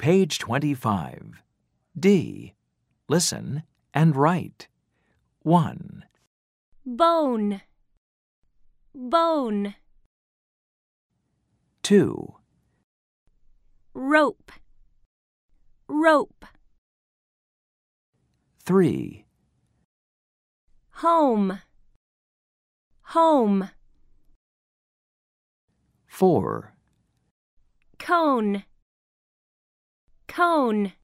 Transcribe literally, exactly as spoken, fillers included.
Page twenty-five. D. Listen and write. one. Bone, bone. two. Rope, rope. three. Home, home. four. Cone, cone.